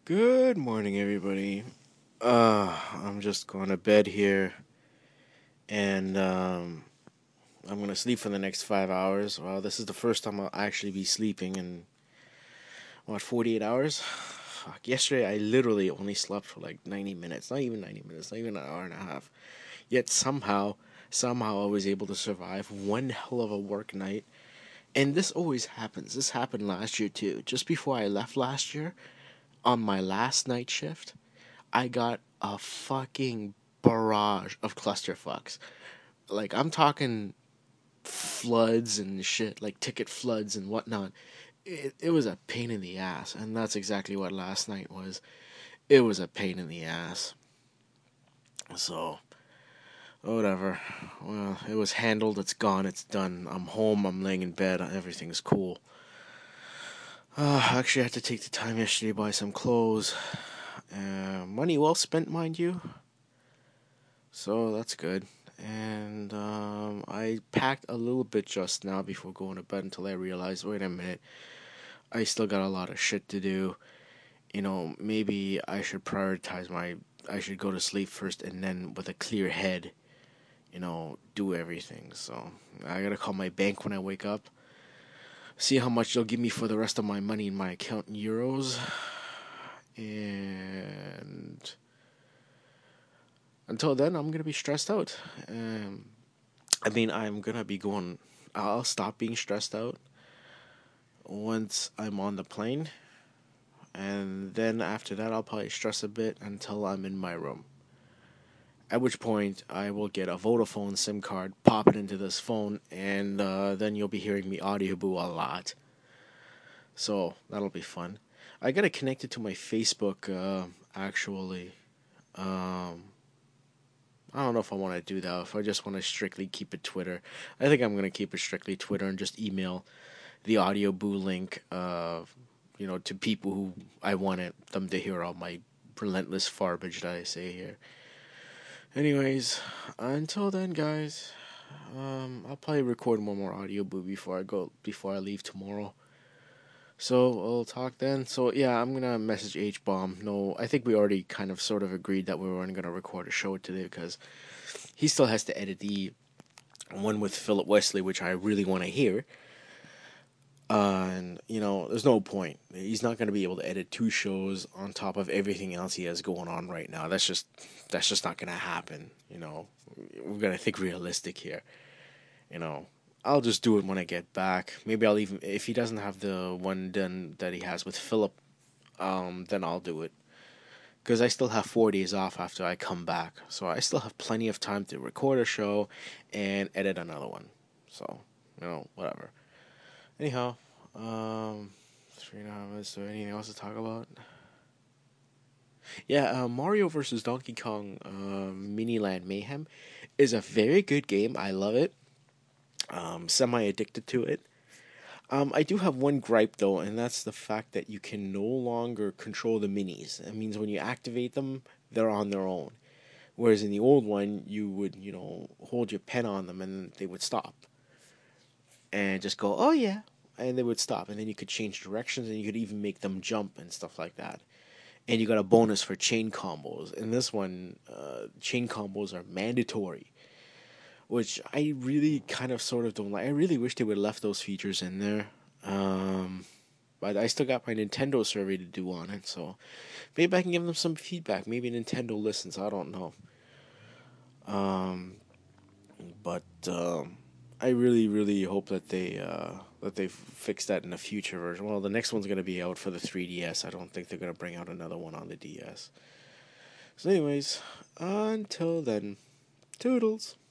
Good morning, everybody. I'm just going to bed here, and I'm gonna sleep for the next 5 hours. Well, this is the first time I'll actually be sleeping in 48 hours. Fuck. Yesterday, I literally only slept for like 90 minutes, not even 90 minutes, not even an hour and a half. Yet somehow, I was able to survive one hell of a work night. And this always happens. This happened last year too. Just before I left last year, on my last night shift, I got a fucking barrage of clusterfucks. Like, I'm talking floods and shit, like ticket floods and whatnot. It was a pain in the ass, and that's exactly what last night was. It was a pain in the ass. So, whatever. Well, it was handled, it's gone, it's done. I'm home, I'm laying in bed, everything's cool. Actually, I had to take the time yesterday to buy some clothes. Money well spent, mind you. So that's good. And I packed a little bit just now before going to bed until I realized, wait a minute, I still got a lot of shit to do. Maybe I should prioritize I should go to sleep first and then with a clear head, do everything. So I gotta call my bank when I wake up, see how much they'll give me for the rest of my money in my account in euros. And until then, I'm gonna be stressed out. I'm gonna be going. I'll stop being stressed out once I'm on the plane, and then after that, I'll probably stress a bit until I'm in my room. At which point, I will get a Vodafone SIM card, pop it into this phone, and then you'll be hearing me audioboo a lot. So that'll be fun. I gotta connect it to my Facebook, actually. Um, I don't know if I want to do that. If I just want to strictly keep it Twitter, I think I'm gonna keep it strictly Twitter and just email the audio boo link, to people who I wanted them to hear all my relentless garbage that I say here. Anyways, until then, guys, I'll probably record one more audio boo before I leave tomorrow. So we'll talk then. So yeah, I'm gonna message H Bomb. No, I think we already kind of sort of agreed that we weren't gonna record a show today because he still has to edit the one with Philip Wesley, which I really want to hear. And there's no point. He's not going to be able to edit two shows on top of everything else he has going on right now. That's just not going to happen. We're going to think realistic here. You know, I'll just do it when I get back. Maybe I'll even if he doesn't have the one done that he has with Philip, then I'll do it because I still have 4 days off after I come back, so I still have plenty of time to record a show and edit another one. So whatever. Anyhow, 3.5 minutes. Is there anything else to talk about? Yeah, Mario versus Donkey Kong Mini Land Mayhem is a very good game. I love it. Semi addicted to it. I do have one gripe though, and that's the fact that you can no longer control the minis. That means when you activate them, they're on their own. Whereas in the old one, you would, hold your pen on them and they would stop and just go, oh yeah, and they would stop, and then you could change directions and you could even make them jump and stuff like that. And you got a bonus for chain combos. In this one, chain combos are mandatory, which I really kind of sort of don't like. I really wish they would have left those features in there. But I still got my Nintendo survey to do on it, so maybe I can give them some feedback. Maybe Nintendo listens. I don't know. Um, but I really, really hope that they fix that in the future version. Well, the next one's gonna be out for the 3DS. I don't think they're gonna bring out another one on the DS. So, anyways, until then, toodles.